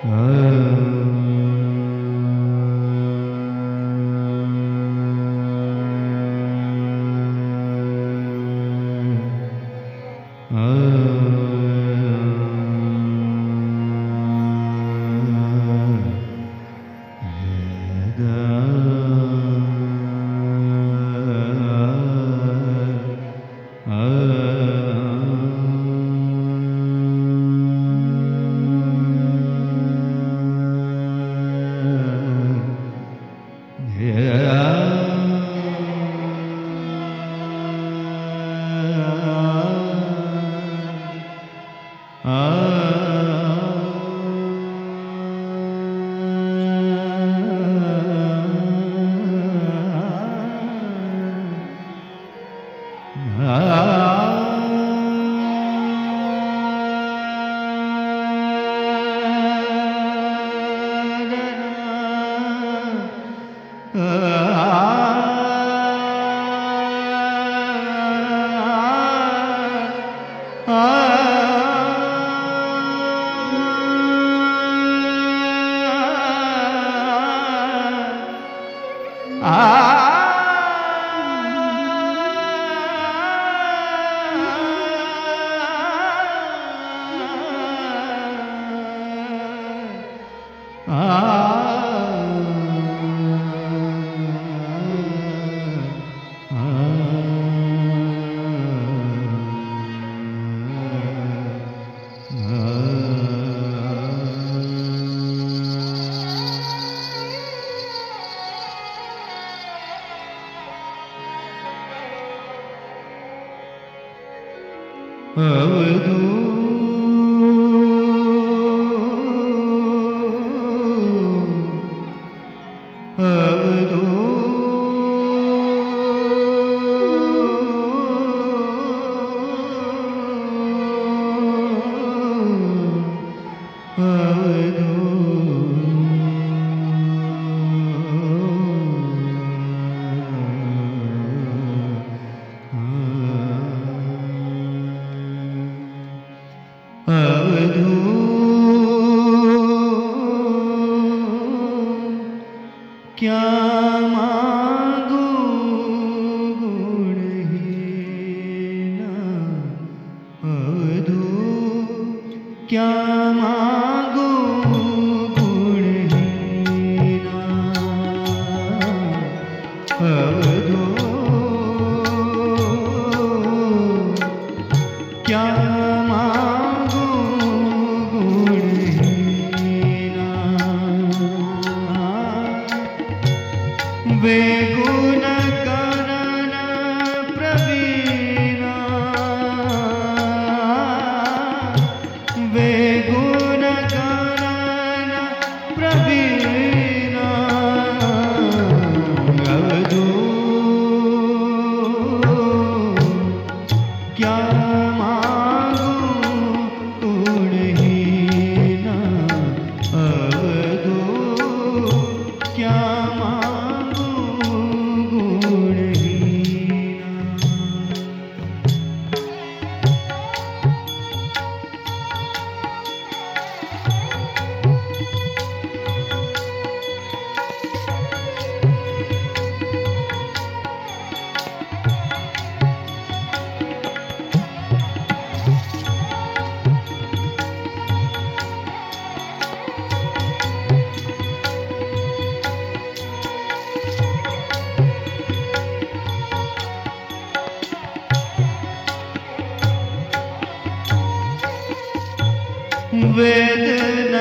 वेद न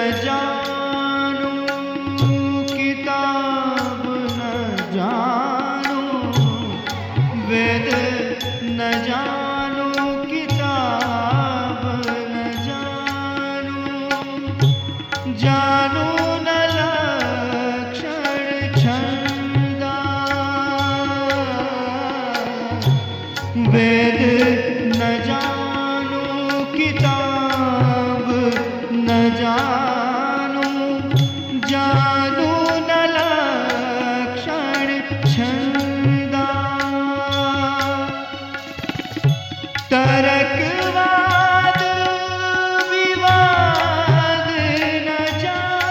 जानू किताब न जानू, वेद न जानू किताब न जानू, जानू न लक्षण छंदा, वेद न जानू किताब न जानू, जानू न लक्षण छंदा, तर्कवाद विवाद न जानू,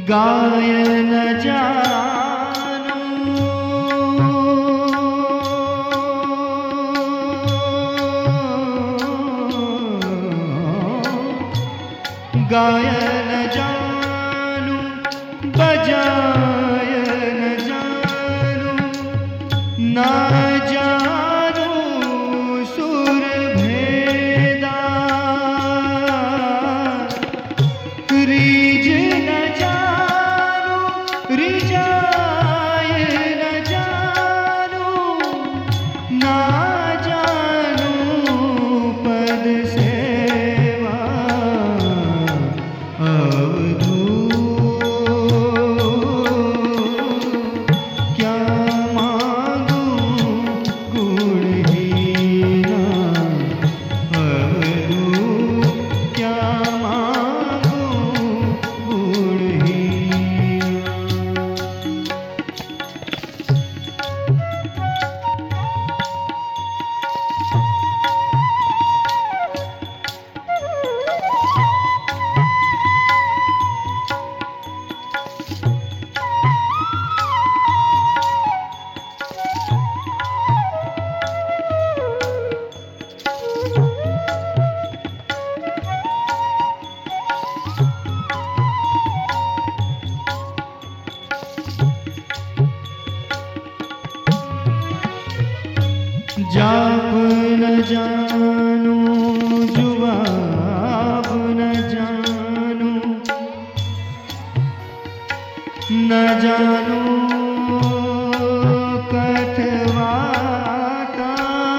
गायन जानो गायन जानो बजाय न जानो ना जानो सुर भेदा रीज न जानो रिजाय न जानो ना जानो पद सेवा अवधू क्या मांगू गुणहीना अवधू क्या मांगू गुणहीना। जाप न जानो जुवाब न जानो न जानो कथवाता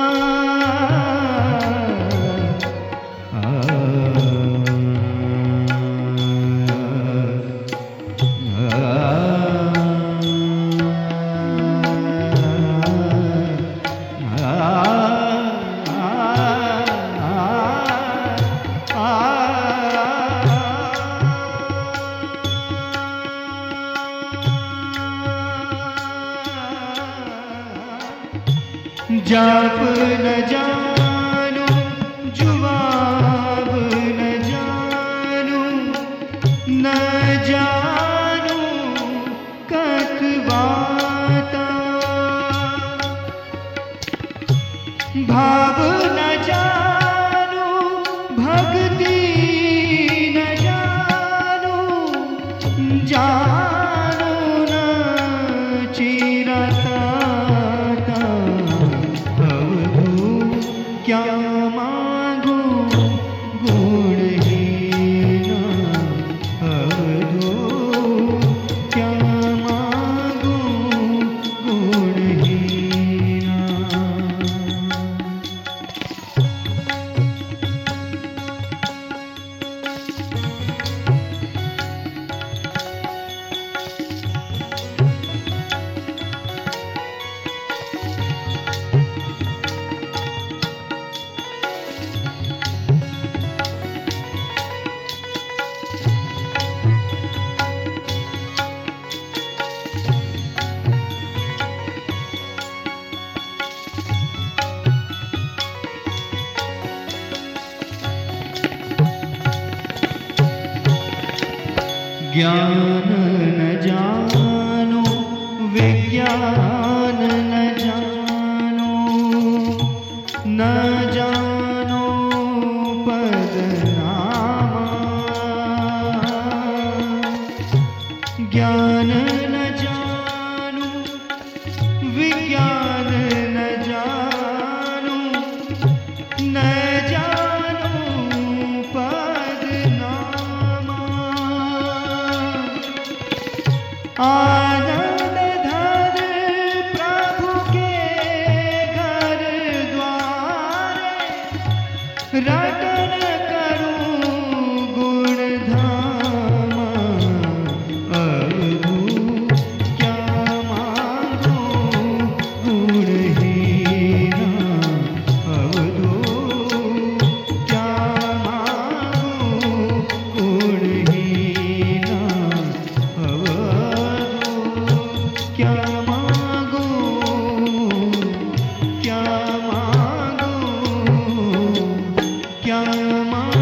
जाप न जानो जुवाब न जानो न जानो कथवाता भाव न जानो भक्ति न जानो जानो न चिरता क्या मांगू गुणहीना अवधू क्या मांगू गुणहीना। ज्ञान न जानो विज्ञान न जानो न जानो पदनामा ज्ञान न जानो विज्ञान न जानो न जानो पदनामा आनंद धन प्रभु के घर द्वारे रटन करूं गुण धामा अवधू क्या मांगू गुणहीना अवधू क्या मांगू गुणहीना क्या मांगू क्या मांगू क्या मांगू